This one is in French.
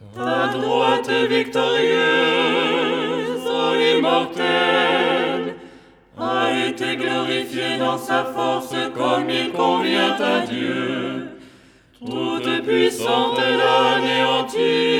Ta droite victorieuse, ô immortel, a été glorifiée dans sa force comme il convient à Dieu. Toute puissante l'a anéanti